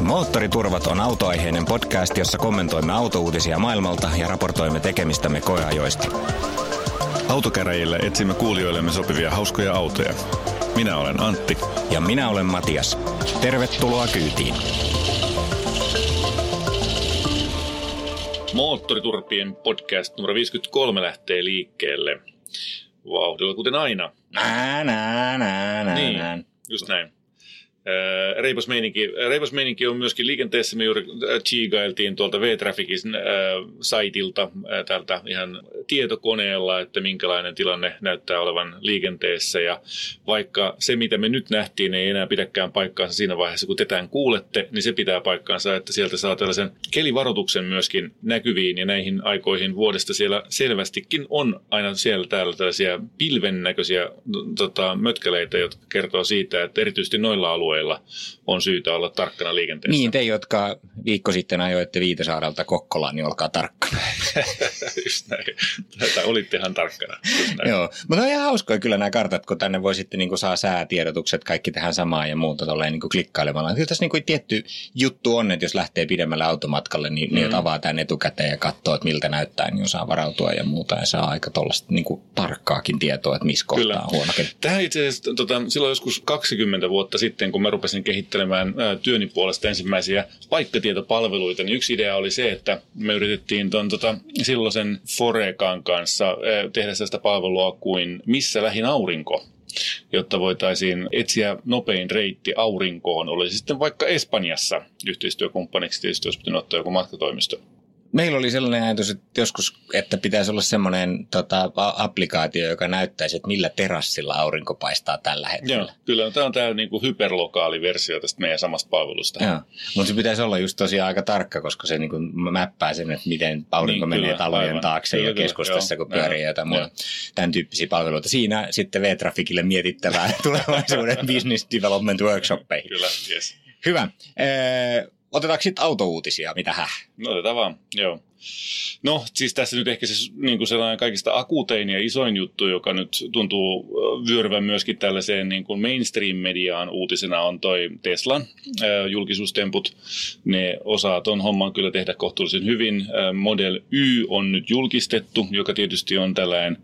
Moottoriturvat on autoaiheinen podcast, jossa kommentoimme autouutisia maailmalta ja raportoimme tekemistämme koeajoista. Autokäräjillä etsimme kuulijoillemme sopivia hauskoja autoja. Minä olen Antti. Ja minä olen Matias. Tervetuloa kyytiin. Moottoriturpien podcast numero 53 lähtee liikkeelle. Vauhdilla kuten aina. Niin, just näin. Reipas meininki on myöskin liikenteessä. Me juuri chiigailtiin tuolta V-Trafficin saitilta tältä ihan tietokoneella, että minkälainen tilanne näyttää olevan liikenteessä. Ja vaikka se, mitä me nyt nähtiin, ei enää pidäkään paikkaansa siinä vaiheessa, kun te tämän kuulette, niin se pitää paikkaansa, että sieltä saa tällaisen kelivaroituksen myöskin näkyviin. Ja näihin aikoihin vuodesta siellä selvästikin on aina siellä täällä tällaisia pilven näköisiä mötkeleitä, jotka kertoo siitä, että erityisesti noilla alueilla on syytä olla tarkkana liikenteessä. Niin, te, jotka viikko sitten ajoitte Viitasaarelta Kokkolaan, niin olkaa tarkkana. Just näin. Olittehan tarkkana. Joo, mutta on ihan hauskoja kyllä nämä kartat, kun tänne voi sitten niin saa säätiedotukset, kaikki tehdään samaa ja muuta tolleen niin klikkailemalla. Kyllä tässä niin tietty juttu on, että jos lähtee pidemmälle automatkalle, niin avaa tämän etukäteen ja katsoo, että miltä näyttää, niin osaa varautua ja muuta. Ja saa aika tuollaista niin tarkkaakin tietoa, että missä kohtaa on huono. Tähän itse asiassa silloin joskus 20 vuotta sitten, kun mä rupesin kehittelemään työni puolesta ensimmäisiä paikkatietopalveluita, niin yksi idea oli se, että me yritettiin silloisen Forecan kanssa tehdä sellaista palvelua kuin missä lähin aurinko, jotta voitaisiin etsiä nopein reitti aurinkoon. Oli sitten vaikka Espanjassa yhteistyökumppaniksi, tietysti jos pitää ottaa joku matkatoimisto. Meillä oli sellainen ajatus, että joskus, että pitäisi olla semmoinen applikaatio, joka näyttäisi, että millä terassilla aurinko paistaa tällä hetkellä. Joo, kyllä. Tämä on tämä niinku hyperlokaali versio tästä meidän samasta palvelusta. Joo, mutta se pitäisi olla just tosiaan aika tarkka, koska se niinku mäppää sen, että miten aurinko menee talojen taakse ja keskustassa, kun pyörii jotain muuta. Tämän tyyppisiä palveluita. Siinä sitten V-Trafficille mietittävää tulevaisuuden business development workshoppeihin. Kyllä, yes. Hyvä. Otetaanko sitten autouutisia? Mitähän? No otetaan vaan, joo. No siis tässä nyt ehkä se niin sellainen kaikista akuutein ja isoin juttu, joka nyt tuntuu vyöryvän myöskin tällaiseen niin kuin mainstream-mediaan uutisena on toi Teslan julkisuustemput. Ne osaa ton homman kyllä tehdä kohtuullisen hyvin. Model Y on nyt julkistettu, joka tietysti on tällainen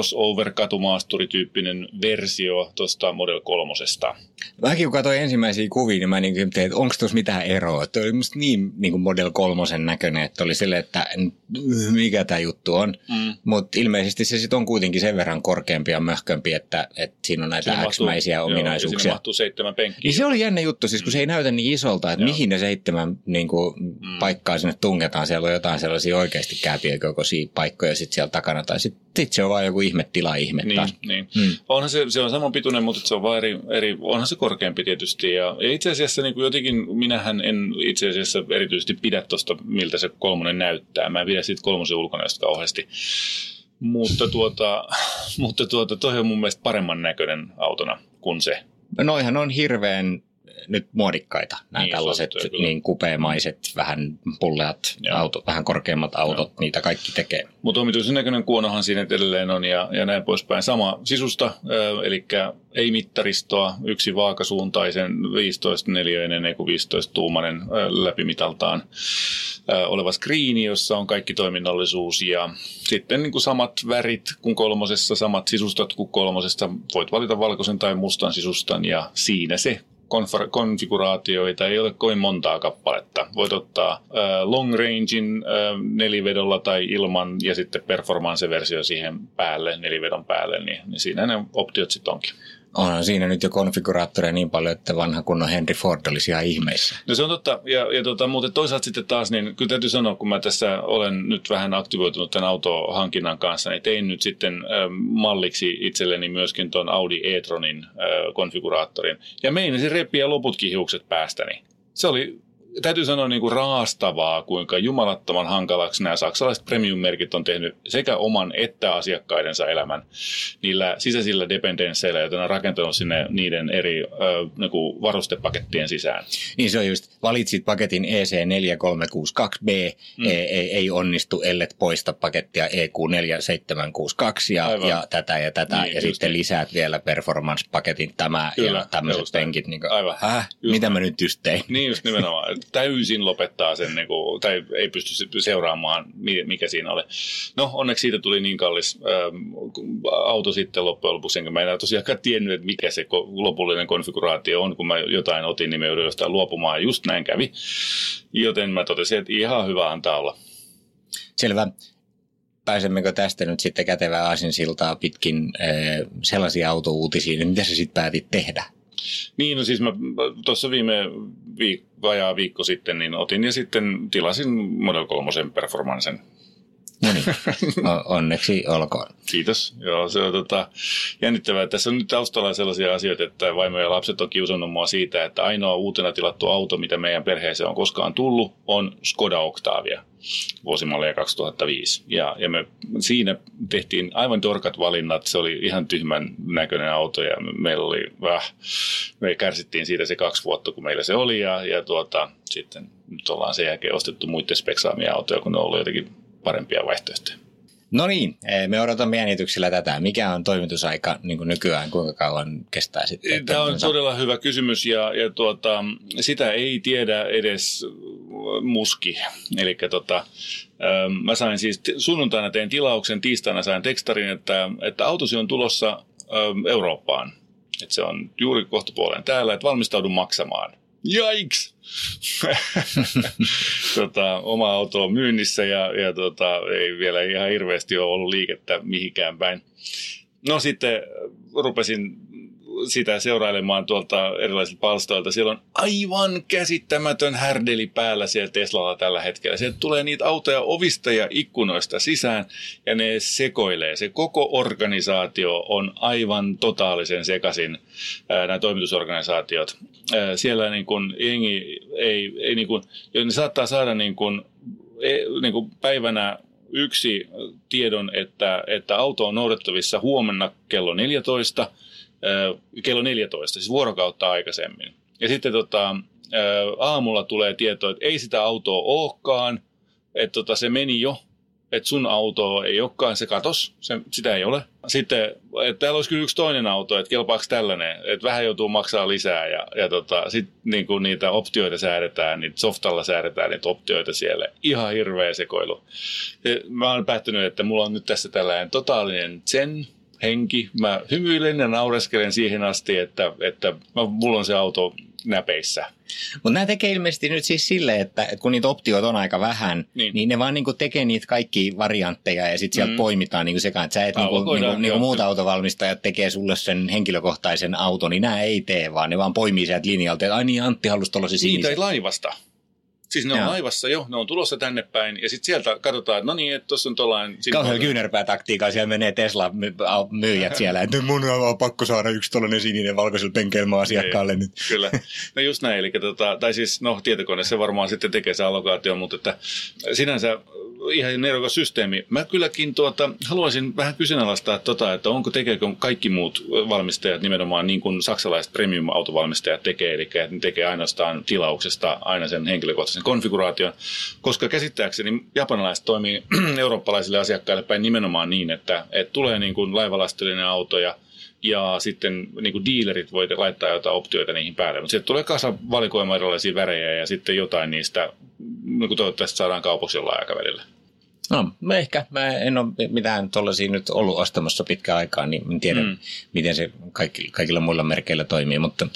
crossover-katumaasturityyppinen versio tuosta Model 3:sta. Mäkin kun katsoin ensimmäisiä kuvia, niin mä tein, että onko tuossa mitään eroa. Tuo oli musta niin kuin Model 3 näköinen, että oli silleen, että mikä tämä juttu on. Mutta ilmeisesti se sitten on kuitenkin sen verran korkeampi ja möhkömpi, että siinä on näitä X-mäisiä ominaisuuksia. Siinä mahtuu 7 penkkiä. Niin se oli jännä juttu, siis kun se ei näytä niin isolta, että mihin ne 7 niin kuin, paikkaa sinne tungetaan. Siellä on jotain sellaisia oikeasti kääpiökokoisia paikkoja sitten siellä takana. Tai sitten se on vaan joku ihme taas. Niin. Onhan se on saman pituinen, mutta se on vaan eri onhan se korkeampi tietysti. Ja itse asiassa niin kuin jotenkin, minähän en itse asiassa erityisesti pidä tuosta, miltä se 3 näyttää. Mä en pidä siitä 3 ulkonäöstä kauheasti. Mutta toi on mun mielestä paremman näköinen autona kuin se. Noihan on hirveän nyt muodikkaita, nämä niin, tällaiset niin kupeamaiset, vähän pulleat autot, vähän korkeammat autot, niitä kaikki tekee. Mutta omituisen näköinen kuonohan siinä edelleen on ja näin poispäin. Sama sisusta, eli ei mittaristoa, yksi vaakasuuntaisen 15-neliöinen, ei kuin 15-tuumainen läpimitaltaan oleva screeni, jossa on kaikki toiminnallisuus ja sitten niin kuin samat värit kuin 3, samat sisustat kuin 3. Voit valita valkoisen tai mustan sisustan ja siinä se. Konfiguraatioita ei ole kovin montaa kappaletta. Voit ottaa long rangein nelivedolla tai ilman ja sitten performance-versio siihen päälle, nelivedon päälle, niin siinä ne optiot sitten onkin. Onhan siinä nyt jo konfiguraattoreja niin paljon, että vanha kunnon Henry Ford olisi ihan ihmeissä. No se on totta, mutta toisaalta sitten taas, niin kyllä täytyy sanoa, kun mä tässä olen nyt vähän aktivoitunut tämän autohankinnan kanssa, niin tein nyt sitten malliksi itselleni myöskin tuon Audi e-tronin konfiguraattorin. Ja meinasin repiä loputkin hiukset päästäni. Se oli täytyy sanoa niin kuin raastavaa, kuinka jumalattoman hankalaksi nämä saksalaiset premium-merkit on tehnyt sekä oman että asiakkaidensa elämän niillä sisäisillä dependensseillä, joita ne on rakentanut sinne niiden eri niin kuin varustepakettien sisään. Niin se on just, valitsit paketin EC4362B, ei onnistu, ellet poista pakettia EQ4762 ja tätä ja tätä, niin, ja sitten lisäät vielä performance-paketin tämä kyllä, ja tämmöiset penkit. Niin kuin, aivan. Mitä mä nyt just tein? Niin just nimenomaan. täysin lopettaa sen, niin kuin, tai ei pysty seuraamaan, mikä siinä oli. No, onneksi siitä tuli niin kallis auto sitten loppujen lopuksi, enkä mä enää tosiaankaan tiennyt, että mikä se lopullinen konfiguraatio on, kun mä jotain otin, niin mä joudun jostain luopumaan, ja just näin kävi. Joten mä totesin, että ihan hyvä antaa olla. Selvä. Pääsemmekö tästä nyt sitten kätevää aasinsiltaa pitkin sellaisia autouutisiin, mitä sä sitten päätit tehdä? Niin, no siis mä tuossa vajaa viikko sitten niin otin ja sitten tilasin Model 3 Performancen. No niin, onneksi olkoon. Kiitos. Joo, se on jännittävää. Tässä on nyt taustalla sellaisia asioita, että vaimo ja lapset on kiusannut mua siitä, että ainoa uutena tilattu auto, mitä meidän perheeseen on koskaan tullut, on Skoda Octavia, vuosimallia 2005. Ja me siinä tehtiin aivan torkat valinnat. Se oli ihan tyhmän näköinen auto ja me kärsittiin siitä se 2 vuotta, kun meillä se oli. Ja sitten nyt ollaan sen jälkeen ostettu muiden speksaamia autoja, kun ne on ollut jotenkin parempia vaihtoehtoja. No niin, me odotamme jännityksellä tätä. Mikä on toimitusaika niin kuin nykyään, kuinka kauan kestää sitten? Tämä on todella hyvä kysymys ja sitä ei tiedä edes muski. Eli mä sain siis sunnuntaina tein tilauksen, tiistaina sain tekstarin, että autosi on tulossa Eurooppaan. Että se on juuri kohtapuoleen täällä, että valmistaudun maksamaan. Jaiks! Oma auto on myynnissä ja ei vielä ihan hirveästi ole ollut liikettä mihinkään päin. No sitten rupesin sitä seurailemaan tuolta erilaisilta palstoilta. Siellä on aivan käsittämätön härdeli päällä siellä Teslalla tällä hetkellä. Sieltä tulee niitä autoja ovista ja ikkunoista sisään ja ne sekoilee. Se koko organisaatio on aivan totaalisen sekaisin, nämä toimitusorganisaatiot. Siellä niin kuin jengi ei niin kuin, ne saattaa saada niin kuin päivänä yksi tiedon, että auto on noudettavissa huomenna kello 14, siis vuorokautta aikaisemmin. Ja sitten aamulla tulee tieto, että ei sitä autoa olekaan, että se meni jo, että sun auto ei olekaan, se katos, sitä ei ole. Sitten, että täällä olisi kyllä yksi toinen auto, että kelpaako tällainen, että vähän joutuu maksaa lisää ja sitten niin niitä optioita säädetään, niitä softalla säädetään niitä optioita siellä. Ihan hirveä sekoilu. Mä oon päättänyt, että mulla on nyt tässä tällainen totaalinen zen henki. Mä hymyilen ja naureskelen siihen asti, että mulla on se auto näpeissä. Mutta nämä tekee ilmeisesti nyt siis silleen, että kun niitä optioita on aika vähän, niin ne vaan niinku tekee niitä kaikki variantteja ja sitten sieltä poimitaan niinku sekaan. Että sä et niinku muut autovalmistajat tekee sulle sen henkilökohtaisen auton, niin nämä ei tee, vaan ne vaan poimii sieltä linjalta. Että ai niin, Antti halusi tuollaisen sinisen. Niitä ei laivasta. Siis ne on laivassa jo, ne on tulossa tänne päin ja sitten sieltä katsotaan, että no niin, että tuossa on tollainen... Kauhean kyynärpäätaktiikkaa, siellä menee Tesla-myyjät siellä, että mun on pakko saada yksi tollainen sininen valkoisella penkeilmaa asiakkaalle nyt. Kyllä, no just näin, eli tai siis tietokone se varmaan sitten tekee se allokaatio, mutta että sinänsä ihan nerokas systeemi. Mä kylläkin haluaisin vähän kyseenalaistaa että tekeekö kaikki muut valmistajat nimenomaan niin kuin saksalaiset premium-autovalmistajat tekee, eli että ne tekee ainoastaan tilauksesta aina sen henkilökohtaisen konfiguraation, koska käsittääkseni japanilaiset toimii eurooppalaisille asiakkaille päin nimenomaan niin, että tulee niin kuin laivalastillinen auto ja sitten niin kuin dealerit voi laittaa jotain optioita niihin päälle. Mutta sieltä tulee kasa valikoima erilaisia värejä ja sitten jotain niistä niin kuin toivottavasti saadaan kaupaksi jollain aikavälillä. No, mä en ole mitään tuollaisia nyt ollut ostamassa pitkään aikaa, niin en tiedä, miten se kaikilla muilla merkeillä toimii, mutta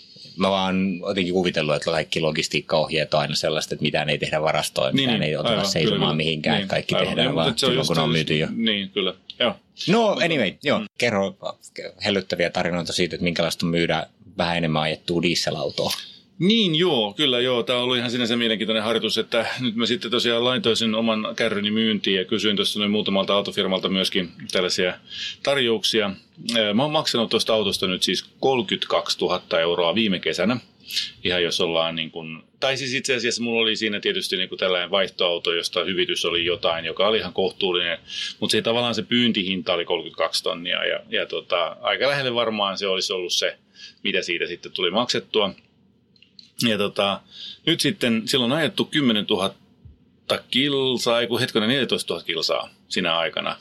mä vaan jotenkin kuvitellut, että kaikki logistiikkaohjeet on aina sellaista, että mitään ei tehdä varastoon, mitään ei oteta seisomaan mihinkään, niin, kaikki tehdään vaan silloin, kun on myyty jo. Niin, kyllä, joo. No anyway, joo. Kerro hellyttäviä tarinoita siitä, että minkälaista myydään vähän enemmän ajettua dieselautoa. Niin joo, kyllä joo. Tämä on ollut ihan sinänsä mielenkiintoinen harjoitus, että nyt mä sitten tosiaan laitoisin oman kärryni myyntiin ja kysyin tuossa muutamalta autofirmalta myöskin tällaisia tarjouksia. Mä oon maksanut tuosta autosta nyt siis 32 000 euroa viime kesänä. Ihan jos ollaan niin kuin, tai siis itse asiassa mulla oli siinä tietysti niin kuin tällainen vaihtoauto, josta hyvitys oli jotain, joka oli ihan kohtuullinen, mutta se tavallaan se pyyntihinta oli 32 tonnia ja aika lähelle varmaan se olisi ollut se, mitä siitä sitten tuli maksettua. Ja nyt sitten silloin on ajettu 10 000 kilsaa, 14 000 kilsaa sinä aikana.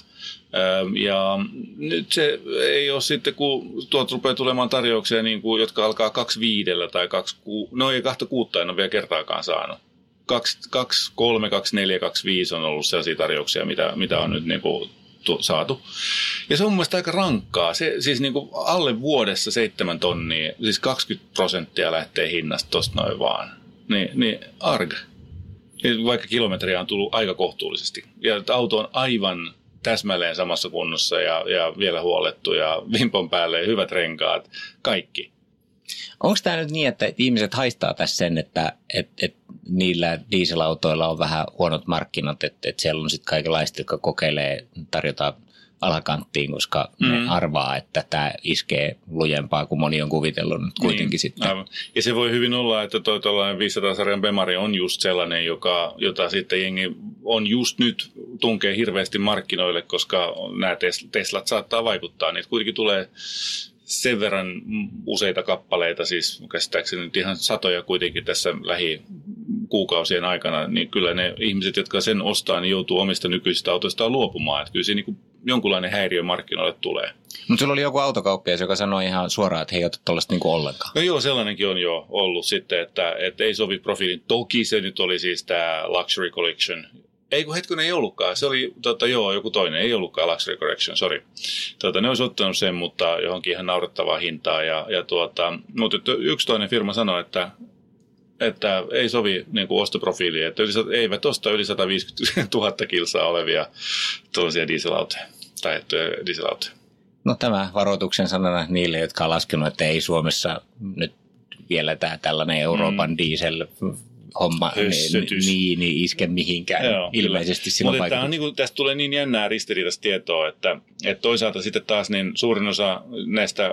Ja nyt se ei ole sitten, kun tuolta rupeaa tulemaan tarjouksia, niin kuin, jotka alkaa 2,5 tai 2,6, no ei 2,6 en ole vielä kertaakaan saanut. 2,3, 2,4, 2,5 on ollut sellaisia tarjouksia, mitä on nyt niin kuin saatu. Ja se on mun mielestä aika rankkaa. Se, siis niin kuin alle vuodessa 7 tonnia, siis 20% lähtee hinnasta tosta noin vaan. Niin arg. Vaikka kilometriä on tullut aika kohtuullisesti. Ja auto on aivan täsmälleen samassa kunnossa ja vielä huollettu ja vimpon päälle hyvät renkaat, kaikki. Onko tämä nyt niin, että ihmiset haistaa tässä sen, että niillä dieselautoilla on vähän huonot markkinat, että siellä on sitten kaikenlaista, jotka kokeilee tarjota alakanttiin, koska ne arvaa, että tämä iskee lujempaa kuin moni on kuvitellut nyt kuitenkin niin, sitten. Aivan. Ja se voi hyvin olla, että tuollainen 500-sarjan Bemari on just sellainen, jota sitten jengi on just nyt tunkee hirveästi markkinoille, koska nämä Teslat saattaa vaikuttaa. Niitä kuitenkin tulee sen verran useita kappaleita, siis käsittääkseni nyt ihan satoja kuitenkin tässä lähikuukausien aikana, niin kyllä ne ihmiset, jotka sen ostaa, niin joutuu omista nykyisistä autoistaan luopumaan. Että kyllä siinä niin jonkunlainen häiriö markkinoille tulee. Mutta sulla oli joku autokauppias, joka sanoi ihan suoraan, että he ei ota tuollaista niin ollenkaan. No joo, sellainenkin on jo ollut sitten, että ei sovi profiilin. Toki se nyt oli siis tämä Luxury Collection. Ei kun hetkinen ei ollutkaan. Se oli joku toinen. Ei ollutkaan Luxury Collection, sori. Ne olisi ottanut sen, mutta johonkin ihan naurettavaa hintaa. Mutta yksi toinen firma sanoi, että ei sovi niin kuin ostoprofiiliin, että eivät osta yli 150 000 kilsaa olevia tuollaisia dieselautoja tai dieselautoja. No tämä varoituksen sanana niille, jotka on laskenut, että ei Suomessa nyt vielä tällainen Euroopan diesel-homma niin iske mihinkään. Joo, ilmeisesti silloin vaikutus. Mutta tästä tulee niin jännää ristiriitaista tietoa, että toisaalta sitten taas niin suurin osa näistä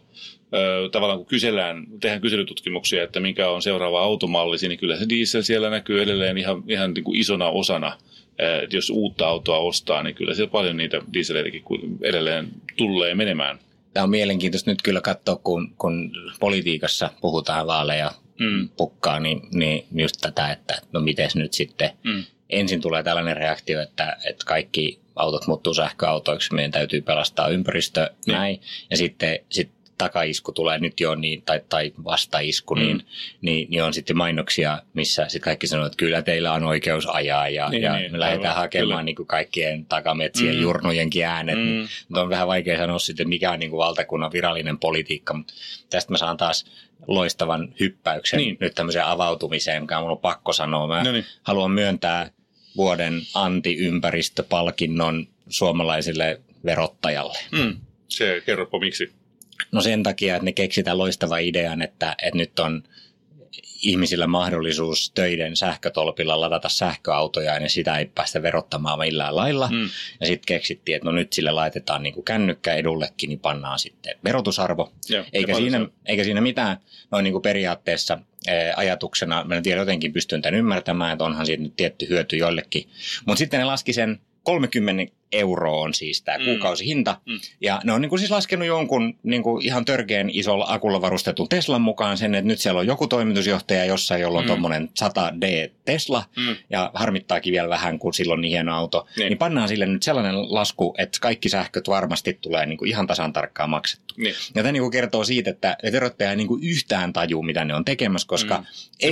tavallaan kun tehdään kyselytutkimuksia, että mikä on seuraava automallisi, niin kyllä se diesel siellä näkyy edelleen ihan niin kuin isona osana. Että jos uutta autoa ostaa, niin kyllä siellä paljon niitä dieseleitäkin edelleen tulee menemään. Tämä on mielenkiintoista nyt kyllä katsoa, kun politiikassa puhutaan vaaleja pukkaa, niin just tätä, että no miten nyt sitten ensin tulee tällainen reaktio, että kaikki autot muuttuu sähköautoiksi, meidän täytyy pelastaa ympäristö, näin, ja sitten takaisku tulee nyt jo, niin, tai vastaisku, niin on sitten mainoksia, missä sitten kaikki sanoo, että kyllä teillä on oikeus ajaa ja me lähdetään hakemaan niin kuin kaikkien takametsien jurnujenkin äänet. Niin, mutta on vähän vaikea sanoa sitten, mikä on niin kuin valtakunnan virallinen politiikka, mutta tästä mä saan taas loistavan hyppäyksen nyt tämmöiseen avautumiseen, mikä on mun pakko sanoa. Mä haluan myöntää vuoden anti-ympäristöpalkinnon suomalaisille verottajalle. Se kerropa miksi? No sen takia, että ne keksitään loistavan idean, että nyt on ihmisillä mahdollisuus töiden sähkötolpilla ladata sähköautoja ja sitä ei päästä verottamaan millään lailla. Ja sitten keksittiin, että no nyt sille laitetaan niin kuin kännykkä edullekin, niin pannaan sitten verotusarvo. Joo, eikä siinä mitään noin niin kuin periaatteessa ajatuksena. Mä en tiedä, jotenkin pystyn tämän ymmärtämään, että onhan siitä nyt tietty hyöty joillekin. Mutta sitten ne laski sen 30 euroa on siis tämä kuukausihinta. Ja ne on niin kuin siis laskenut jonkun niin kuin ihan törkeän isolla akulla varustetun Teslan mukaan sen, että nyt siellä on joku toimitusjohtaja jossain, jolla on tuommoinen 100D Tesla, ja harmittaakin vielä vähän, kun sillä on niin hieno auto. Niin pannaan sille nyt sellainen lasku, että kaikki sähköt varmasti tulee niin kuin ihan tasan tarkkaan maksettu. Ja tämä niin kuin kertoo siitä, että verottaja ei niin kuin yhtään tajua, mitä ne on tekemässä, koska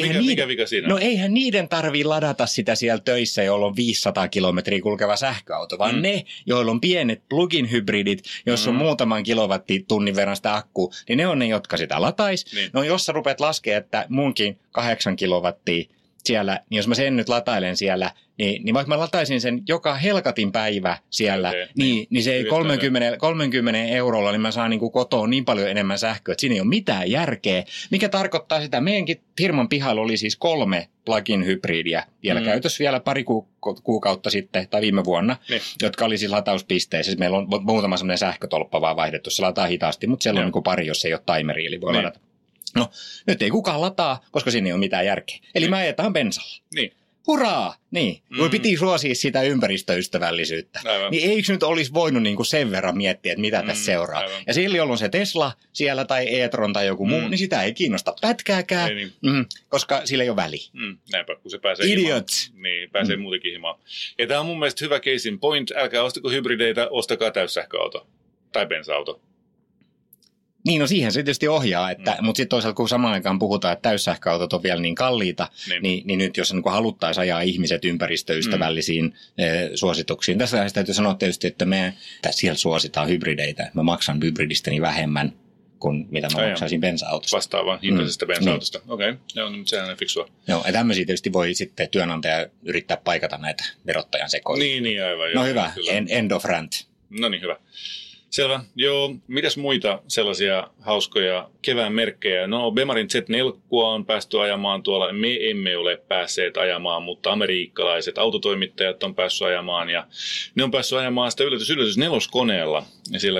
eihän niiden tarvitse ladata sitä siellä töissä, jolla on 500 kilometriä kulkeva sähköauto, vaan ne, joilla on pienet plug-in-hybridit, jos on muutaman kilowattitunnin verran sitä akkua, niin ne on ne, jotka sitä lataisi. No jos sä rupeat laskemaan, että munkin 8 kilowattia siellä, niin jos mä sen nyt latailen siellä, niin vaikka mä lataisin sen joka helkatin päivä siellä, niin se ei 30 eurolla, niin mä saan niin kuin kotoa niin paljon enemmän sähköä, että siinä ei ole mitään järkeä. Mikä tarkoittaa sitä, meidänkin firman pihalla oli siis 3 plug-in hybridiä vielä käytössä vielä pari kuukautta sitten tai viime vuonna, jotka oli siis latauspisteissä. Siis meillä on muutama semmoinen sähkötolppa vaan vaihdettu, se lataa hitaasti, mutta siellä on niin kuin pari, jos ei ole timeri, eli voi ladata. No, nyt ei kukaan lataa, koska siinä ei ole mitään järkeä. Eli mä ajetaan bensalla. hurraa! Niin, kun piti suosia sitä ympäristöystävällisyyttä. Aivan. Niin eikö nyt olisi voinut niin kuin sen verran miettiä, että mitä tässä seuraa. Aivan. Ja sillä jolloin se Tesla siellä tai e-tron tai joku muu, niin sitä ei kiinnosta pätkääkään, Ei niin. koska sillä ei ole väliä. Näinpä, kun se pääsee Idiots! himaan. Niin, pääsee muutenkin himaan. Ja tämä on mun mielestä hyvä case in point. Älkää ostako hybrideitä, ostakaa täyssähköauto. Tai bensa-auto. Niin, no siihen se tietysti ohjaa, mutta sitten toisaalta kun samaan aikaan puhutaan, että täyssähköautot on vielä niin kalliita, niin nyt jos niin haluttaisiin ajaa ihmiset ympäristöystävällisiin suosituksiin. Tässä täytyy sanoa tietysti, että siellä suositaan hybrideitä. Mä maksan hybridistäni vähemmän kuin mitä mä maksaisin bensa-autosta. Vastaavan hintaisesta bensa-autosta. Okei, sehän on fiksua. Joo, ja tämmöisiä tietysti voi sitten työnantaja yrittää paikata näitä verottajan sekoja. Niin, aivan. No hyvä, end of rant. No niin, hyvä. Selvä. Joo, mitäs muita sellaisia hauskoja kevään merkkejä? No, Bemarin Z4 on päästy ajamaan tuolla. Me emme ole päässeet ajamaan, mutta amerikkalaiset autotoimittajat on päässyt ajamaan. Ja ne on päässyt ajamaan sitä yllätys neloskoneella. Ja sillä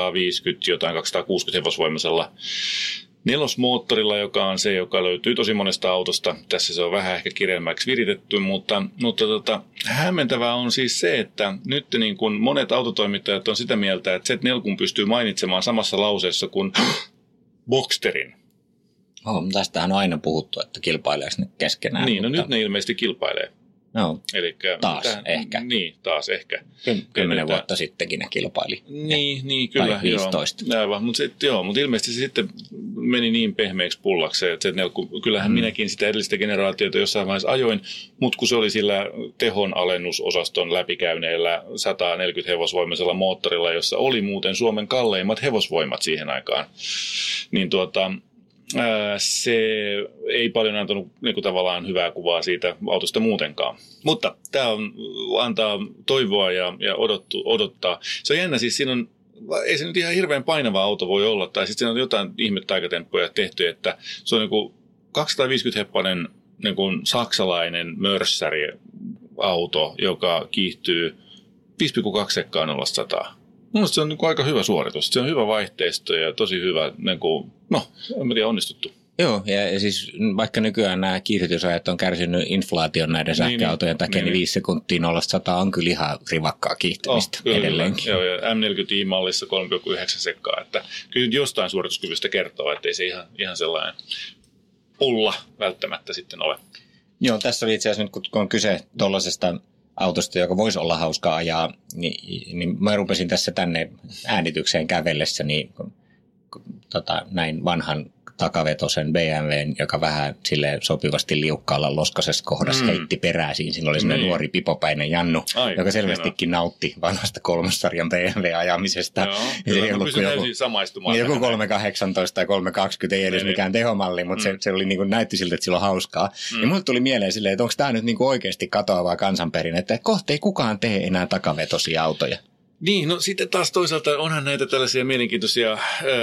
260 hevosvoimaisella nelosmoottorilla, joka on se, joka löytyy tosi monesta autosta. Tässä se on vähän ehkä kireemmäksi viritetty, mutta hämmentävää on siis se, että nyt niin kuin monet autotoimittajat on sitä mieltä, että Z4 pystyy mainitsemaan samassa lauseessa kuin Boxsterin. Tästähän on aina puhuttu, että kilpaileeko ne keskenään. Niin, mutta nyt ne ilmeisesti kilpailee. No, Elikkä, ehkä. Niin, taas ehkä. 10 vuotta sittenkin ne kilpaili. Niin, kyllä. Tai 15. Mutta ilmeisesti se sitten meni niin pehmeäksi pullakseen, että kyllähän minäkin sitä edellistä generaatiota jossain vaiheessa ajoin, mutta kun se oli sillä tehon alennusosaston läpikäyneellä 140 hevosvoimaisella moottorilla, jossa oli muuten Suomen kalleimmat hevosvoimat siihen aikaan, niin se ei paljon antanut niin tavallaan hyvää kuvaa siitä autosta muutenkaan. Mutta tämä antaa toivoa ja odottaa. Se on jännä, siis siinä on, ei se nyt ihan hirveän painava auto voi olla, tai sitten siinä on jotain ihme-taikatemppuja tehty, että se on niin kuin 250-heppainen niin kuin saksalainen mörssäri-auto, joka kiihtyy 5,2 sekkaa 0-100. Mielestäni se on niin kuin aika hyvä suoritus. Se on hyvä vaihteisto ja tosi hyvä, niin kuin, en tiedä, onnistuttu. Joo, ja siis vaikka nykyään nämä kiihdytysajat on kärsinyt inflaation näiden sähköautojen takia, niin 5 sekuntia 0-100 on kyllä ihan rivakkaa kiihtymistä edelleenkin. Joo, ja M40i-mallissa 3,9 sekkaa. Että kyllä jostain suorituskyvystä kertoo, ettei se ihan sellainen pulla välttämättä sitten ole. Joo, tässä oli itse asiassa nyt, kun on kyse tuollaisesta autosta, joka voisi olla hauskaa ajaa, niin mä rupesin tässä tänne äänitykseen kävellessä, niin näin vanhan takavetosen BMWn, joka vähän silleen sopivasti liukkaalla loskasessa kohdassa heitti peräisiin. Siinä oli sellainen nuori pipopäinen Jannu, joka selvästikin nautti vanhasta 3-sarjan BMW-ajamisesta. Joo, kyllä mä pysyn täysin samaistumaan. Joku 318 tai 320 ei edes mikään tehomalli, mutta se oli niin kuin, näytti siltä, että sillä on hauskaa. Ja mulle tuli mieleen silleen, että onko tämä nyt niin kuin oikeasti katoavaa kansanperinnettä, että kohta ei kukaan tee enää takavetosia autoja. Niin, no sitten taas toisaalta onhan näitä tällaisia mielenkiintoisia,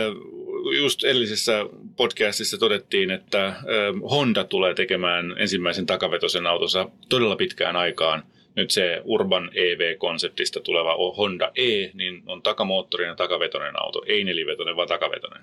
just edellisessä podcastissa todettiin, että Honda tulee tekemään ensimmäisen takavetosen autonsa todella pitkään aikaan. Nyt se Urban EV-konseptista tuleva Honda E, niin on takamoottorinen takavetoinen auto, ei nelivetoinen, vaan takavetoinen.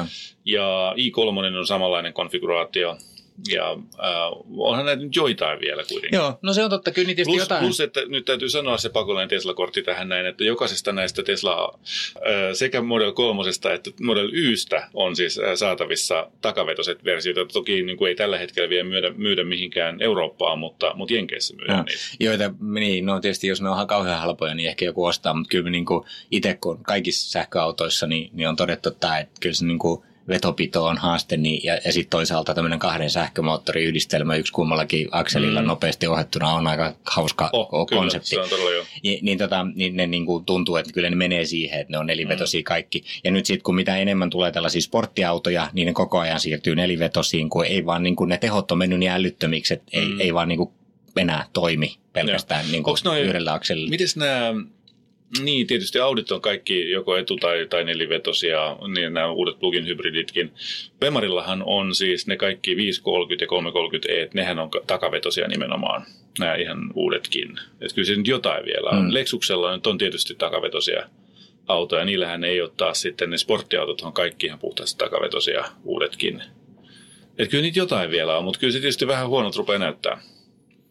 Ja i3 on samanlainen konfiguraatio. Ja onhan näitä nyt joitain vielä kuitenkin. Joo, no se on totta, kyllä tietysti jotain. Plus, että nyt täytyy sanoa se pakollinen Tesla-kortti tähän näin, että jokaisesta näistä Tesla sekä Model 3 että Model Ystä on siis saatavissa takavetoiset versiot. Toki niin kuin ei tällä hetkellä vielä myydä mihinkään Eurooppaan, mutta Jenkeissä myydään niitä. Joita, niin, no tietysti jos ne on kauhean halpoja, niin ehkä joku ostaa, mutta kyllä niin kuin itse kun kaikissa sähköautoissa, niin on todettu, että kyllä se niin kuin vetopito on haaste, niin, ja sitten toisaalta tämmöinen 2 sähkömoottoriyhdistelmä, yksi kummallakin akselilla nopeasti ohjattuna on aika hauska konsepti. Kyllä, se on todella jo. Niin ne niin kuin tuntuu, että kyllä ne menee siihen, että ne on nelivetosia kaikki. Ja nyt sitten kun mitä enemmän tulee tällaisia sporttiautoja, niin ne koko ajan siirtyy nelivetosiin, kun ei vaan niin kuin ne tehot on mennyt niin älyttömiksi, että ei vaan niin kuin enää toimi pelkästään niin kuin yhdellä akselilla. Mites nämä... Niin, tietysti Audit on kaikki joko etu- tai nelivetosia, niin nämä uudet plug-in hybriditkin. Bemarillahan on siis ne kaikki 530 ja 330e, nehän on takavetosia nimenomaan, nämä ihan uudetkin. Että kyllä se nyt jotain vielä on. Lexuksella nyt on tietysti takavetosia autoja, niillähän ei ole taas sitten, ne sporttiautot on kaikki ihan puhtaasti takavetosia uudetkin. Että kyllä niitä jotain vielä on, mutta kyllä se tietysti vähän huonot rupeaa näyttää.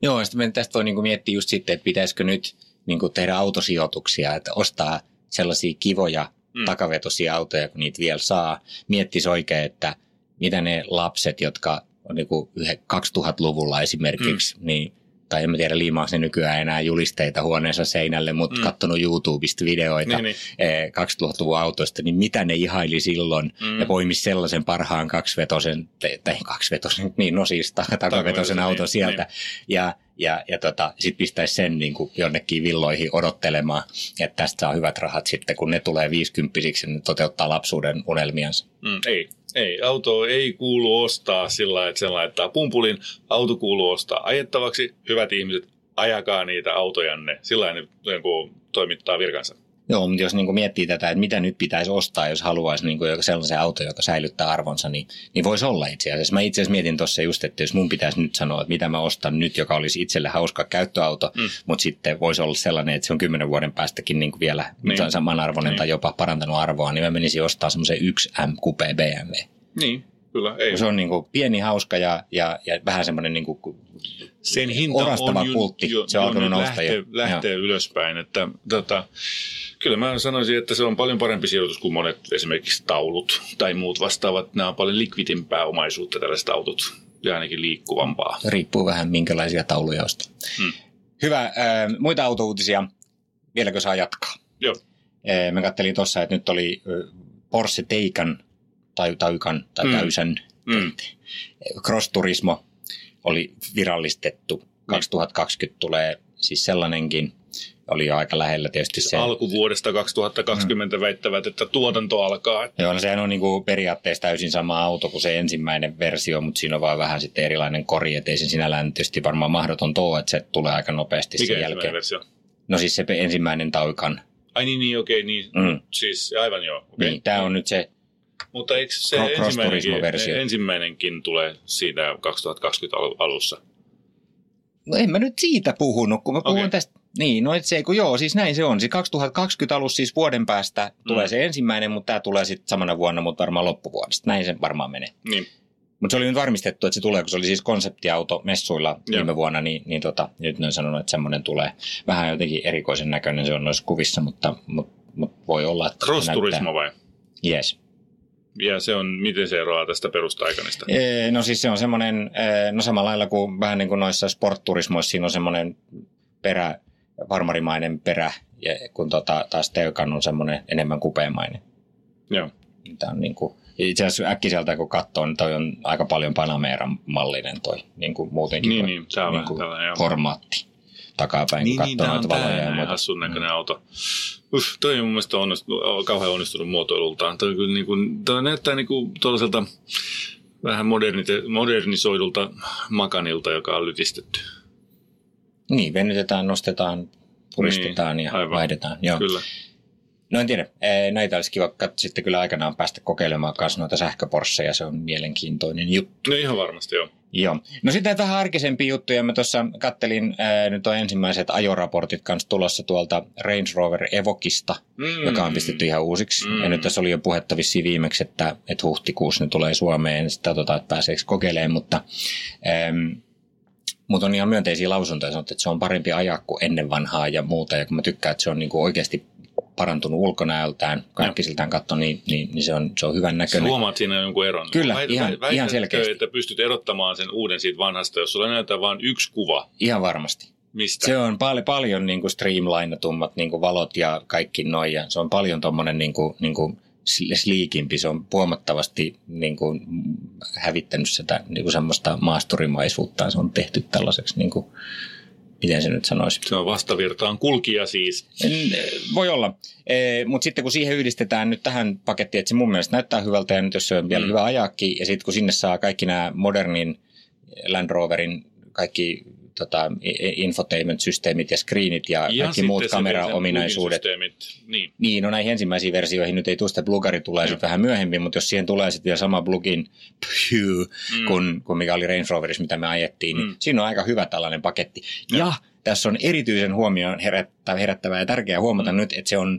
Joo, sitten tästä voi niin kuin miettiä just sitten, että pitäisikö nyt niin kuin tehdä autosijoituksia, että ostaa sellaisia kivoja takavetoisia autoja, kun niitä vielä saa. Miettisi oikein, että mitä ne lapset, jotka on niin kuin 2000-luvulla esimerkiksi, niin, tai en mä tiedä liimaako ne nykyään enää julisteita huoneensa seinälle, mutta katsonut YouTubesta videoita 2000-luvun autoista, niin mitä ne ihaili silloin ja poimisi sellaisen parhaan kaksivetosen, niin no siis takavetosen auton sieltä ja sitten pistäisi sen niin kuin jonnekin villoihin odottelemaan, että tästä saa hyvät rahat sitten, kun ne tulee 50-siksi, ne toteuttaa lapsuuden unelmiansa. Ei, auto ei kuulu ostaa sillä lailla, että sen laittaa pumpulin. Auto kuuluu ostaa ajettavaksi. Hyvät ihmiset, ajakaa niitä autojanne. Sillä lailla ne toimittaa virkansa. Joo, mutta jos niin miettii tätä, että mitä nyt pitäisi ostaa, jos haluaisi niin sellaisen auton, joka säilyttää arvonsa, niin voisi olla itse asiassa. Mä itse asiassa mietin tuossa just, että jos mun pitäisi nyt sanoa, että mitä mä ostan nyt, joka olisi itselle hauska käyttöauto, mutta sitten voisi olla sellainen, että se on 10 vuoden päästäkin niin vielä samanarvoinen tai jopa parantanut arvoa, niin mä menisin ostaa semmoisen 1M Coupe BMW. Niin, kyllä. Ei. Se on niin kuin pieni, hauska ja vähän semmoinen niin kuin sen hinta orastava kultti. Se on alkanut nousta lähtee ylöspäin. Että, kyllä mä sanoisin, että se on paljon parempi sijoitus kuin monet esimerkiksi taulut tai muut vastaavat. Nämä on paljon likvidimpää omaisuutta tällaiset autot ja ainakin liikkuvampaa. Riippuu vähän minkälaisia tauluja ostaa. Hyvä. Muita autouutisia. Vieläkö saa jatkaa? Joo. Mä kattelin tuossa, että nyt oli Porsche Taycan tai Täysän Cross Turismo oli virallistettu. 2020 tulee siis sellainenkin. Oli jo aika lähellä tietysti se. Alkuvuodesta 2020 väittävät, että tuotanto alkaa. Joo, no sehän on niin kuin periaatteessa täysin sama auto kuin se ensimmäinen versio, mutta siinä on vaan vähän sitten erilainen kori, ettei sen sinällään tietysti varmaan mahdoton tuo, että se tulee aika nopeasti sen jälkeen. Mikä versio? No siis se ensimmäinen Taycan. Ai niin, okei, niin. Siis aivan joo. Okay. Niin, tämä on nyt se. Mutta eikö se ensimmäinenkin tulee siitä 2020 alussa? No en mä nyt siitä puhunut, kun mä puhun tästä. Niin, no et se, kun joo, siis näin se on. Siis 2020 alussa siis vuoden päästä tulee se ensimmäinen, mutta tämä tulee sitten samana vuonna, mutta varmaan loppuvuodesta. Näin se varmaan menee. Niin. Mutta se oli nyt varmistettu, että se tulee, kun se oli siis konseptiauto messuilla viime vuonna, niin nyt ne on sanonut, että semmoinen tulee vähän jotenkin erikoisen näköinen, se on noissa kuvissa, mutta voi olla, että Cross Turismo vai? Yes. Ja se on, miten se eroaa tästä perustaikanista? No siis se on semmoinen, no samalla lailla kuin vähän niin kuin noissa sportturismoissa, siinä on semmoinen farmarimainen perä, ja kun taas Taycan on semmoinen enemmän kupeamainen. Joo. Tämä on niin kuin, itse asiassa äkkiseltä kun katsoo, niin toi on aika paljon Panameran mallinen toi, niin kuin muutenkin niin, tämä on niin vähän formaatti takapäin, kun katsoo noita valoja. Niin, tämä hassun näköinen auto. Toi on mun mielestä kauhean onnistunut muotoilultaan. Toi näyttää niin kuin tuollaiselta vähän modernisoidulta makanilta, joka on lytistetty. Niin, venytetään, nostetaan, puristetaan ja vaihdetaan. Joo. Kyllä. No en tiedä, näitä olisi kiva sitten kyllä aikanaan päästä kokeilemaan kanssa noita sähköporsseja, se on mielenkiintoinen juttu. No ihan varmasti, joo. Joo. No sitten vähän arkisempia juttuja, mä tuossa kattelin, nyt on ensimmäiset ajoraportit kanssa tulossa tuolta Range Rover Evokista, joka on pistetty ihan uusiksi. Ja nyt tässä oli jo puhetta vissiin viimeksi, että huhtikuussa ne tulee Suomeen, sitten katsotaan, että pääseekö kokeilemaan, mutta on ihan myönteisiä lausuntoja, sanottu, että se on parempi ajaa kuin ennen vanhaa ja muuta, ja kun mä tykkään, että se on niinku oikeasti parantunut ulkonäöltään, kaikkisiltään katso, niin se on hyvän näköinen. Huomaat siinä jonkun eron. Kyllä, ihan selkeästi. Että pystyt erottamaan sen uuden siitä vanhasta, jos sulla näyttää vain yksi kuva. Ihan varmasti. Mistä? Se on paljon niin kuin streamlineatummat niin kuin valot ja kaikki noin, ja se on paljon tommoinen niin kuin sliikimpi, se on huomattavasti niin kuin hävittänyt sitä niin kuin semmoista maasturimaisuuttaan, se on tehty tällaiseksi niin kuin, miten se nyt sanoisi? Se on vastavirtaan kulkija siis. Voi olla, mutta sitten kun siihen yhdistetään nyt tähän pakettiin, että se mun mielestä näyttää hyvältä ja nyt jos se on vielä hyvä ajaakin ja sitten kun sinne saa kaikki nämä modernin Land Roverin kaikki infotainment-systeemit ja screenit ja kaikki muut kameraominaisuudet. Niin, no näihin ensimmäisiin versioihin nyt ei tule sitä plugari, tulee sitten vähän myöhemmin, mutta jos siihen tulee sitten vielä sama plugin kuin mikä oli Range Roverissa, mitä me ajettiin, niin siinä on aika hyvä tällainen paketti. Ja tässä on erityisen huomioon herättävää ja tärkeää huomata nyt, että se on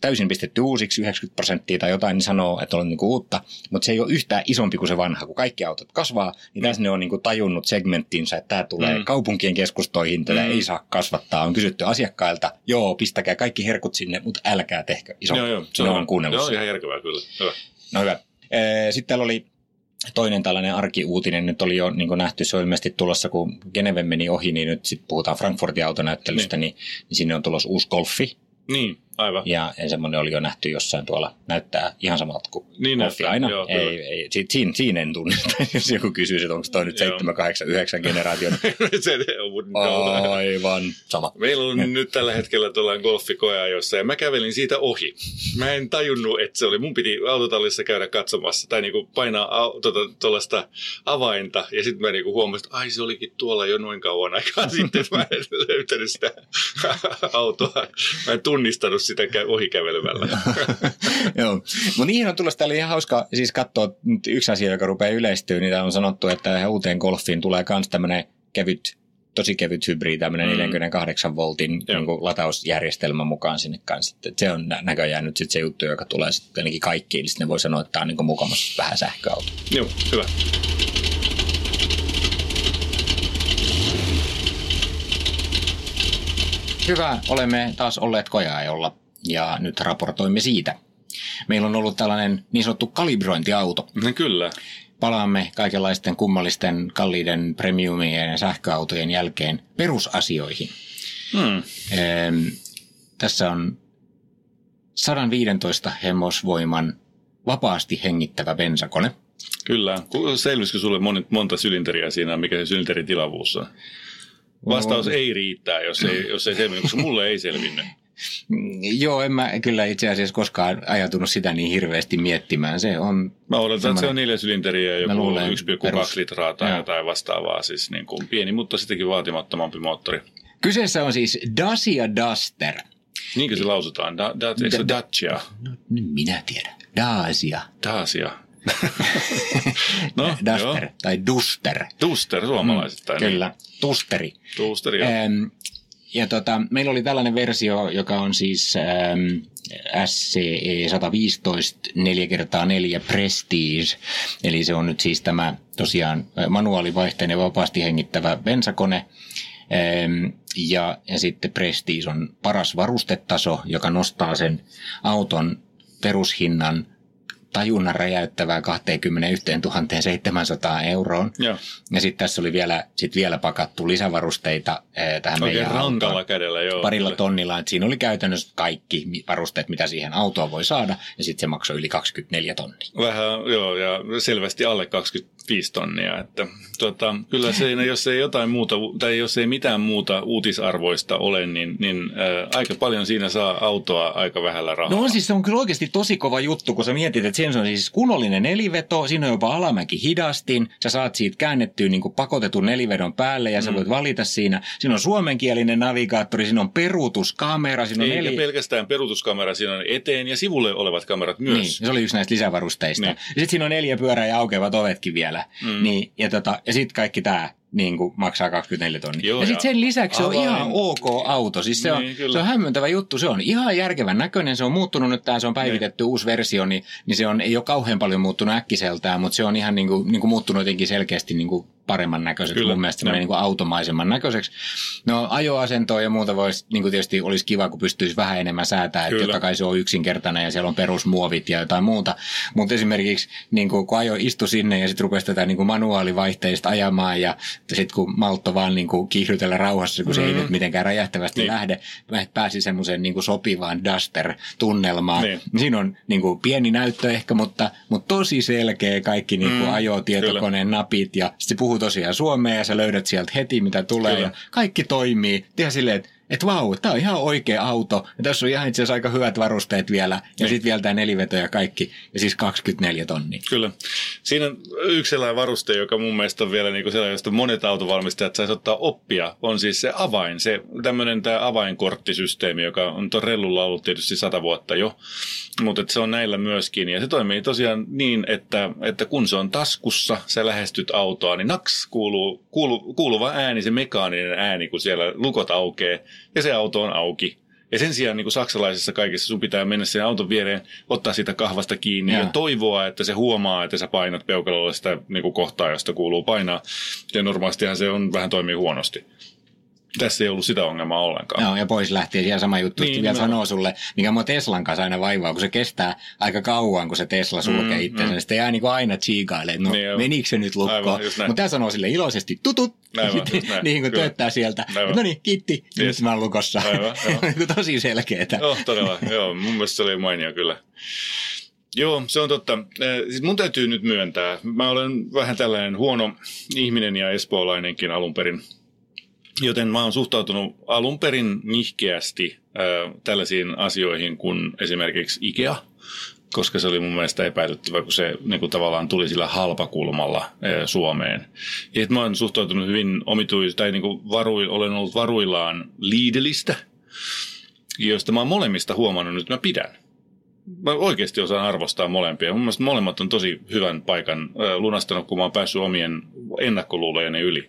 täysin pistetty uusiksi, 90% tai jotain, niin sanoo, että on niin kuin uutta, mutta se ei ole yhtään isompi kuin se vanha. Kun kaikki autot kasvaa, niin tässä ne on niin kuin tajunnut segmenttinsä, että tämä tulee kaupunkien keskustoihin, tätä ei saa kasvattaa. On kysytty asiakkailta, joo, pistäkää kaikki herkut sinne, mutta älkää tehkö isompaa. Joo, se on kuunnellut. Joo, ihan järkevää kyllä. Hyvä. No hyvä. Sitten täällä oli toinen tällainen arkiuutinen, nyt oli jo niin kuin nähty, se on ilmeisesti tulossa, kun Geneve meni ohi, niin nyt sitten puhutaan Frankfurtin autonäyttelystä, niin sinne on tulossa uusi Golfi. Niin, aivan. Ja semmoinen oli jo nähty jossain tuolla, näyttää ihan samalta kuin niin Golfi aina. Joo, siinä en tunnista, jos joku kysyisi, että onko toi nyt 7, 8, 9 generaation. Se on aivan sama. Meillä on nyt tällä hetkellä tuollainen Golfi koeajossa ja mä kävelin siitä ohi. Mä en tajunnut, että se oli. Mun piti autotallissa käydä katsomassa tai niinku painaa tuollaista avainta ja sitten mä niinku huomasin, että ai se olikin tuolla jo noin kauan aikaa sitten. Mä en löytänyt sitä autoa. Mä en tunnistanut sitä ohikävelymällä. Joo, mutta niihin on tulossa, täällä oli ihan hauska siis katsoa nyt yksi asia, joka rupeaa yleistyä, niin on sanottu, että uuteen Golfiin tulee myös tämmöinen tosi kevyt hybridi, tämmöinen 48 voltin niin kuin latausjärjestelmä mukaan sinne kanssa. Et se on näköjään nyt sitten se juttu, joka tulee sitten ainakin kaikkiin, niin sitten ne voi sanoa, että tämä on niin kuin mukamassa vähän sähköauto. Joo, hyvä. Hyvä, olemme taas olleet koeajolla ja nyt raportoimme siitä. Meillä on ollut tällainen niin sanottu kalibrointiauto. Kyllä. Palaamme kaikenlaisten kummallisten kalliiden premiumien ja sähköautojen jälkeen perusasioihin. Tässä on 115 hevosvoiman vapaasti hengittävä bensakone. Kyllä. Selvisikö sulle monta sylinteriä siinä, mikä se sylinteritilavuus on? Vastaus ei riittää, jos ei selvinnyt, koska mulle ei selvinnyt. Joo, en mä kyllä itse asiassa koskaan ajatunut sitä niin hirveästi miettimään. Se on mä odotan, että se on 4 sylinteriä, joku 1,2 litraa tai jotain vastaavaa. Siis niin kuin pieni, mutta sittenkin vaatimattomampi moottori. Kyseessä on siis Dacia Duster. Niinkö se lausutaan? Eikö se Dacia? No, minä tiedän. Dacia. No, Duster tai Duster. Duster suomalaisista. Kyllä, niin. Dusteri. Ja meillä oli tällainen versio, joka on siis SCE 115 4x4 Prestige. Eli se on nyt siis tämä tosiaan manuaalivaihteinen vapaasti hengittävä bensakone. Ja sitten Prestige on paras varustetaso, joka nostaa sen auton perushinnan tajunnan räjäyttävää 21 700 euroon. Joo. Ja sitten tässä oli vielä pakattu lisävarusteita tähän meidän rankalla kädellä, joo. Parilla tonnilla. Että siinä oli käytännössä kaikki varusteet, mitä siihen autoon voi saada. Ja sitten se maksoi yli 24 tonnia. Vähän, joo, ja selvästi alle 25 tonnia. Että, kyllä siinä, jos ei jotain muuta, tai jos ei mitään muuta uutisarvoista ole, niin aika paljon siinä saa autoa aika vähällä rahalla. No siis se on kyllä oikeasti tosi kova juttu, kun sä mietit, että siinä on siis kunnollinen neliveto, siinä on jopa alamäki hidastin, sä saat siitä käännettyä niin kuin pakotetun nelivedon päälle ja sä voit valita siinä. Siinä on suomenkielinen navigaattori, siinä on peruutuskamera. Siinä on eikä pelkästään peruutuskamera, siinä on eteen ja sivulle olevat kamerat myös. Niin, se oli yksi näistä lisävarusteista. Niin. Ja sitten siinä on 4 pyörää ja aukeavat ovetkin vielä. Niin, ja sitten kaikki tämä niin kuin maksaa 24 tonnia. Joo, ja sitten sen lisäksi se on ihan ok auto. Siis se on hämmentävä juttu. Se on ihan järkevän näköinen. Se on muuttunut nyt, se on päivitetty uusi versio, niin se ei ole kauhean paljon muuttunut äkkiseltään, mutta se on ihan niin kuin muuttunut jotenkin selkeästi niin kuin paremman näköiseksi. Kyllä, mun mielestä niin kuin automaisemman näköiseksi. No ajoasentoa ja muuta voisi, niin kuin tietysti olisi kiva, kun pystyisi vähän enemmän säätää, että totta kai se on yksinkertainen ja siellä on perusmuovit ja jotain muuta. Mutta esimerkiksi niin kuin, kun istui sinne ja sitten rupesi tätä niin kuin manuaalivaihteista ajamaan ja sitten kun maltto vaan niin kuin kiihdytellä rauhassa, kun se ei nyt mitenkään räjähtävästi lähde, pääsi semmoiseen niin kuin sopivaan Duster-tunnelmaan. Niin. Siinä on niin kuin pieni näyttö ehkä, mutta tosi selkeä kaikki niin kuin ajotietokoneen napit ja sitten puhuu tosiaan suomea ja sä löydät sieltä heti mitä tulee ja kaikki toimii. Tehdään silleen, että vau, tää on ihan oikea auto ja tässä on ihan itse asiassa aika hyvät varusteet vielä ja sitten vielä tää neliveto ja kaikki ja siis 24 tonnia. Kyllä. Siinä on yksi sellainen varuste, joka mun mielestä on vielä niin kuin sellainen, josta monet autovalmistajat saisi ottaa oppia, on siis se avain, tämä avainkorttisysteemi, joka on tuon rellulla ollut tietysti 100 vuotta jo, mutta se on näillä myöskin ja se toimii tosiaan niin, että kun se on taskussa, sä lähestyt autoa, niin naks kuuluva ääni, se mekaaninen ääni, kun siellä lukot aukeaa ja se auto on auki. Ja sen sijaan niin kuin saksalaisissa kaikissa sun pitää mennä sen auton viereen, ottaa sitä kahvasta kiinni ja toivoa, että se huomaa, että sä painat peukalolla sitä niin kuin kohtaa, josta kuuluu painaa. Ja normaalistihan se on vähän toimii huonosti. Tässä ei ollut sitä ongelmaa ollenkaan. Joo, ja pois lähti. Ja siellä sama juttu niin, vielä sanoo sulle, mikä mua Teslan kanssa aina vaivaa, kun se kestää aika kauan, kun se Tesla sulkee itsensä. Sitten jää niin kuin aina chiikailee, että no niin, menikö se nyt lukkoon. Mutta tämä sanoo sille iloisesti tutut. Niin kuin tööttää sieltä. No niin, kiitti. Nyt mä oon lukossa. Tosi selkeetä. Joo, todella. Joo, mun mielestä se oli mainio kyllä. Joo, se on totta. Siis mun täytyy nyt myöntää. Mä olen vähän tällainen huono ihminen ja espoolainenkin alun perin. Joten mä oon suhtautunut alun perin nihkeästi tällaisiin asioihin kuin esimerkiksi IKEA, koska se oli mun mielestä epäilyttävä, kun se niin kuin tavallaan tuli sillä halpakulmalla Suomeen. Ja mä oon suhtautunut hyvin tai niin kuin olen ollut varuillaan Lidlistä, joista mä oon molemmista huomannut, että mä pidän. Mä oikeasti osaan arvostaa molempia. Mun mielestä molemmat on tosi hyvän paikan lunastanut, kun mä oon päässyt omien ennakkoluulojeni yli.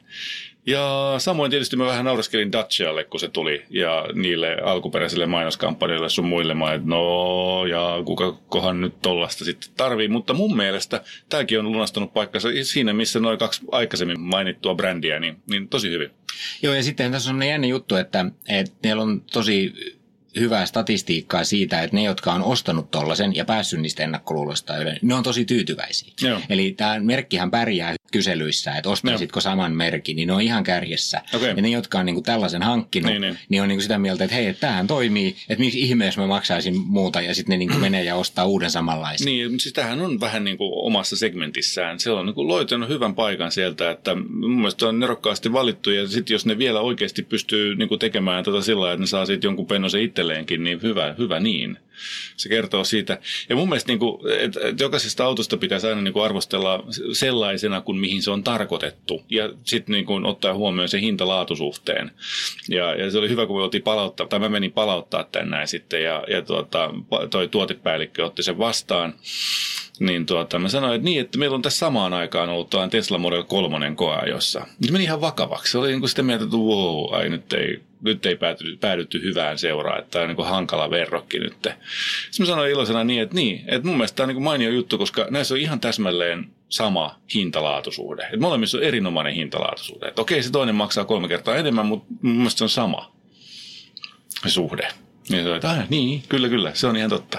Ja samoin tietysti mä vähän nauraskelin Dacialle, kun se tuli, ja niille alkuperäisille mainoskampanjoille sun muille, että no, ja kukakohan nyt tollasta sitten tarvii. Mutta mun mielestä tämäkin on lunastanut paikkansa siinä, missä noin 2 aikaisemmin mainittua brändiä, niin tosi hyvin. Joo, ja sitten tässä on sellainen jännä juttu, että meillä on tosi hyvää statistiikkaa siitä, että ne, jotka on ostanut tollaisen ja päässyt niistä ennakkoluuloista yli, ne on tosi tyytyväisiä. Joo. Eli tämä merkkihän pärjää kyselyissä, että ostaisitko saman merkin, niin ne on ihan kärjessä. Okay. Ja ne, jotka on niinku tällaisen hankkinut, niin on niinku sitä mieltä, että hei, tämähän toimii, että miksi ihmeessä mä maksaisin muuta, ja sitten ne niinku menee ja ostaa uuden samanlaisen. Niin, siis tämähän on vähän niinku omassa segmentissään. Se on niinku löytänyt hyvän paikan sieltä, että mun mielestä on nerokkaasti valittu, ja sitten jos ne vielä oikeasti pystyy niinku tekemään sillä lailla, että ne saa siitä jonkun pennosen itselleenkin, niin hyvä niin. Se kertoo siitä. Ja mun mielestä, että jokaisesta autosta pitäisi aina arvostella sellaisena, kuin mihin se on tarkoitettu. Ja sitten ottaa huomioon se hinta-laatusuhteen. Ja se oli hyvä, kun mä menin palauttaa tämän näin sitten. Ja toi tuotepäällikkö otti sen vastaan. Niin mä sanoin, että meillä on tässä samaan aikaan ollut Tesla Model 3 koeajossa. Nyt meni ihan vakavaksi. Se oli sitä mieltä, että wow, nyt ei päädytty hyvään seuraan, että tämä on hankala verrokki nyt. Sitten mä sanoin iloisena että mun mielestä tämä on mainio juttu, koska näissä on ihan täsmälleen sama hintalaatusuhde. Että molemmissa on erinomainen hintalaatusuhde. Että okei, se toinen maksaa 3 kertaa enemmän, mutta mun mielestä se on sama suhde. Ja sanoin, että kyllä, se on ihan totta.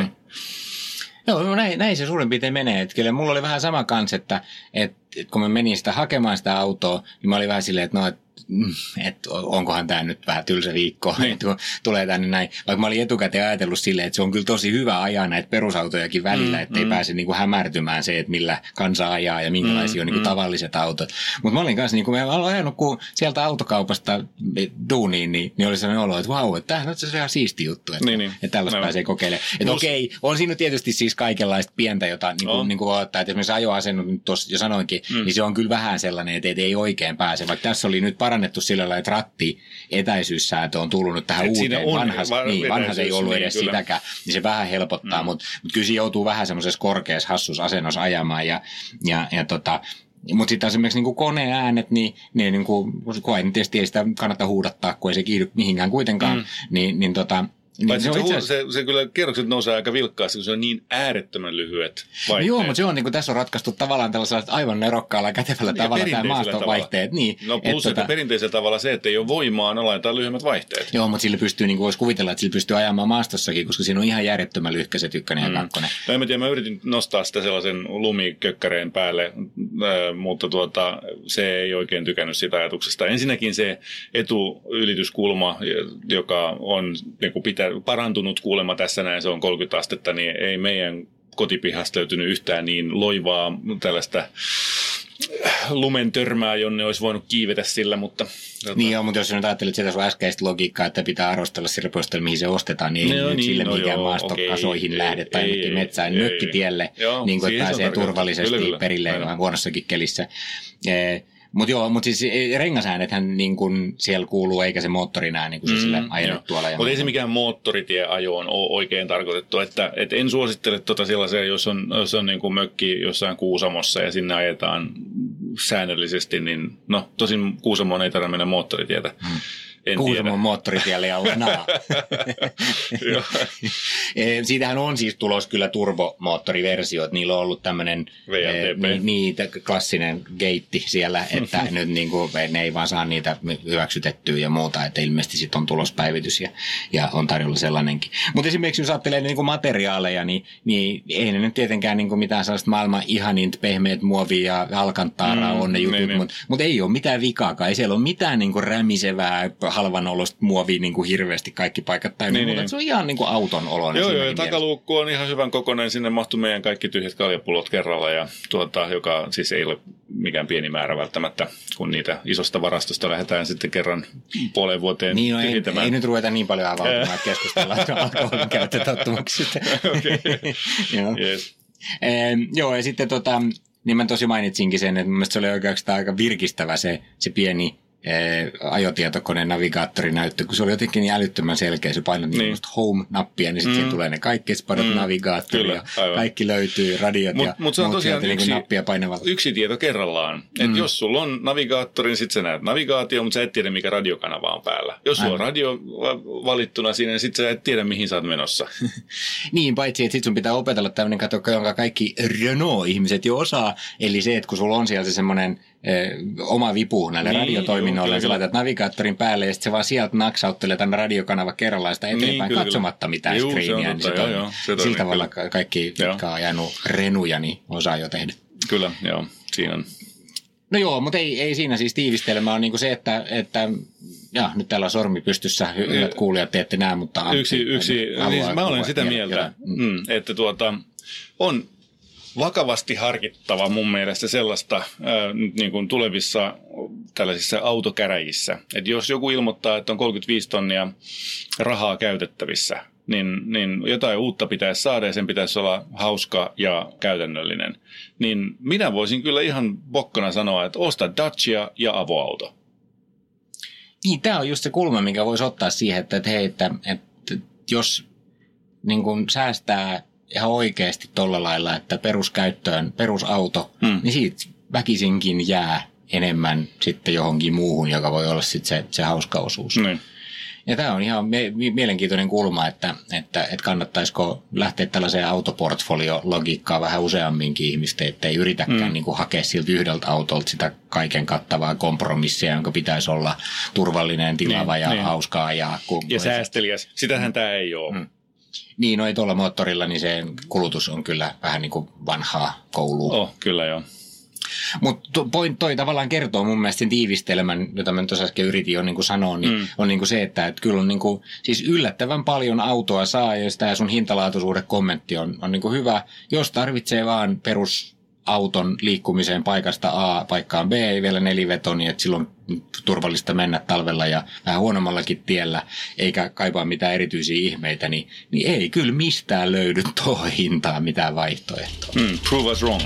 Joo, näin se suurin piirtein menee. Että kyllä mulla oli vähän sama kans, että kun mä menin sitä hakemaan sitä autoa, niin mä olin vähän silleen, että onkohan tämä nyt vähän tylsä viikko, että kun tulee tänne näin. Vaikka mä olin etukäteen ajatellut silleen, että se on kyllä tosi hyvä ajaa näitä perusautojakin välillä, ettei pääse hämärtymään se, että millä kansa ajaa ja minkälaisia on tavalliset autot. Mutta mä olin kanssa, mä olen ajanut, kun sieltä autokaupasta duuniin, niin oli sellainen olo, että vau, että tämähän on se ihan siisti juttu, että tällaista pääsee kokeilemaan. Että okei, on siinä tietysti siis kaikenlaista pientä, jota niin kuin ottaa, että esimerkiksi ajoasennut nyt tuossa jo sanoinkin, niin se on kyllä vähän sellainen, että ei oikein pääse, vaikka tässä oli nyt parannettu sillä lailla, että ratti etäisyyssäätö on tullut nyt tähän uuteen. Vanhas ei ollut edes kyllä sitäkään, niin se vähän helpottaa, mutta kyllä se joutuu vähän semmoisessa korkeassa hassussa asennossa ajamaan mutta sitten esimerkiksi niin koneäänet, niin tietysti ei sitä kannata huudattaa, kun ei se kiihdy mihinkään kuitenkaan, se kyllä kerrokset nousee aika vilkkaasti, kun se on niin äärettömän lyhyet vaihteet. Joo, mutta se on tässä on ratkaistu tavallaan tällaisella aivan nerokkaalla ja kätevällä tavalla tämä maastovaihteet. Niin, no plus, että perinteisellä tavalla se, että ei ole voimaa, no laitetaan lyhyemmät vaihteet. Joo, mutta sillä pystyy, voisi kuvitella, että sillä pystyy ajamaan maastossakin, koska siinä on ihan järjettömän lyhkäiset 1 ja 2. No en mä tiedä, mä yritin nostaa sitä sellaisen lumikökkäreen päälle, mutta se ei oikein tykännyt sitä ajatuksesta. Ensinnäkin se etuylityskulma, joka on parantunut kuulemma tässä näin, se on 30 astetta, niin ei meidän kotipihasta löytynyt yhtään niin loivaa tällaista lumen törmää, jonne olisi voinut kiivetä sillä, mutta... Niin joo, mutta jos nyt ajattelet sitä sun äskeistä logiikkaa, että pitää arvostella sillä perusteella, mihin se ostetaan, niin ei nyt sille mikään maastokasoihin lähde tai jonnekin metsään mökkitielle, niin kuin että pääsee turvallisesti perille huonossakin kelissä. Mutta siis rengasäänethän niin kun siellä kuuluu, eikä se moottorin ääni, kun se sillä ajanut tuolla. Mutta ei se mikään moottoritieajoon ole oikein tarkoitettu, että en suosittele sellaisia, jos on niin kuin mökki jossain Kuusamossa ja sinne ajetaan säännöllisesti, niin tosin Kuusamoon ei tarvitse mennä moottoritietä. Kuusamon moottoritielle ja Lanaa. Siitähän on siis tulos kyllä turbomoottoriversio, että niillä on ollut tämmöinen klassinen geitti siellä, että nyt niin kuin, ne ei vaan saa niitä hyväksytettyä ja muuta, että ilmeisesti sitten on tulospäivitys ja on tarjolla sellainenkin. Mutta esimerkiksi jos ajattelee niin kuin materiaaleja, niin ei ne nyt tietenkään niin kuin mitään sellaista maailman ihaninta pehmeät muovia ja alkantaaraa on ne jutut, mutta ei ole mitään vikaakaan. Ei siellä ole mitään niin kuin rämisevää, halvan olosta muovia niin kuin hirveästi kaikki paikat täynnä, mutta se on ihan niin kuin auton oloinen. Joo, ja takaluukku on ihan hyvän kokoinen. Sinne mahtuu meidän kaikki tyhjät kaljapullot kerralla, ja joka siis ei ole mikään pieni määrä välttämättä, kun niitä isosta varastosta lähdetään sitten kerran puoleen vuoteen tyhjentämään. Ei nyt ruveta niin paljon avautumaan, että keskustellaan alkoholin käyttötottumuksista. Joo, ja sitten niin mä tosi mainitsinkin sen, että mun mielestä se oli oikeastaan aika virkistävä se pieni ajotietokoneen navigaattorinäyttö, kun se oli jotenkin niin älyttömän selkeä. Se painoi niin home-nappia, niin sitten tulee ne kaikki spadot navigaattori ja kaikki löytyy, radiot ja muut se on tosiaan nappia painavalla. Yksi tieto kerrallaan. Että jos sulla on navigaattori, niin sitten sä näet navigaatio, mutta sä et tiedä, mikä radiokanava on päällä. Jos sulla on radio valittuna siinä, niin sitten sä et tiedä, mihin sä oot menossa. Niin, paitsi että sitten sun pitää opetella tämmöinen kato, jonka kaikki Renault-ihmiset jo osaa. Eli se, että kun sulla on siellä se semmoinen oma vipu näille radiotoiminnoille, ja sä laitat navigaattorin päälle, ja sitten se vaan sieltä naksauttelee tänne radiokanava kerrallaan sitä eteenpäin katsomatta mitään screeniä. Sillä tavalla kaikki, jotka on ajanut renuja, niin osaa jo tehdä. Kyllä, joo, siinä on. No joo, mutta ei siinä siis tiivistelmä on niinku se, että nyt täällä on sormi pystyssä, hyvät kuulijat, te ette näe, mutta yksi niin mä olen sitä mieltä, että on vakavasti harkittava mun mielestä sellaista niin kuin tulevissa tällaisissa autokäräjissä, että jos joku ilmoittaa, että on 35 tonnia rahaa käytettävissä, niin jotain uutta pitäisi saada ja sen pitäisi olla hauska ja käytännöllinen, niin minä voisin kyllä ihan bokkana sanoa, että osta Dacia ja avoauto. Niin, tämä on just se kulma, mikä voisi ottaa siihen, että hei, että jos niin kun säästää ihan oikeasti tolla lailla, että peruskäyttöön perusauto, niin siitä väkisinkin jää enemmän sitten johonkin muuhun, joka voi olla sitten se hauska osuus. Ja tämä on ihan mielenkiintoinen kulma, että kannattaisiko lähteä tällaiseen autoportfolio-logiikkaan vähän useamminkin ihmistä, että ei yritäkään niin kuin hakea siltä yhdeltä autolta sitä kaiken kattavaa kompromissia, jonka pitäisi olla turvallinen, tilava ja hauskaa. Ja säästeliäs. Sitähän tämä ei ole. Niin, no ei tuolla moottorilla, niin se kulutus on kyllä vähän niin kuin vanhaa koulua. Kyllä joo. Mutta toi tavallaan kertoo mun mielestä sen tiivistelmän, jota mä tuossa äsken yritin jo niin kuin sanoa, niin on niin kuin se, että kyllä on niin kuin, siis yllättävän paljon autoa saa, ja tämä sun hintalaatuisuuden kommentti on niin kuin hyvä, jos tarvitsee vaan perusauton liikkumiseen paikasta A paikkaan B, vielä nelivetonia, että silloin turvallista mennä talvella ja vähän huonommallakin tiellä, eikä kaipaa mitään erityisiä ihmeitä, niin ei kyllä mistään löydy tuohon hintaan mitään vaihtoehtoa. Prove us wrong.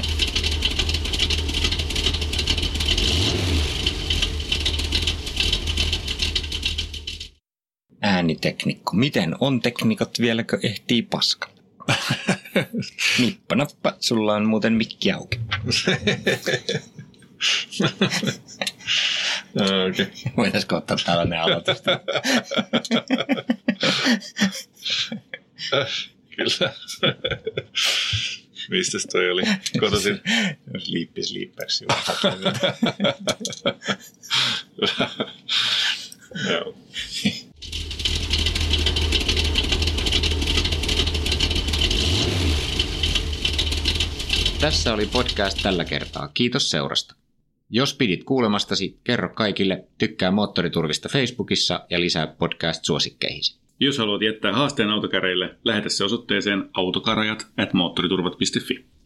Ääniteknikko. Miten on teknikat vieläkö ehtii paskalle? Nippa-nappa, sulla on muuten mikki auki. Okay. Voitaisiko ottaa tällainen aloitus? Kyllä. Mistäs toi oli? Kotoisin. Sleepers. Joo. Tässä oli podcast tällä kertaa. Kiitos seurasta. Jos pidit kuulemastasi, kerro kaikille, tykkää Moottoriturvista Facebookissa ja lisää podcast-suosikkeihisi. Jos haluat jättää haasteen autokäreille, lähetä se osoitteeseen autokarajat@moottoriturvat.fi.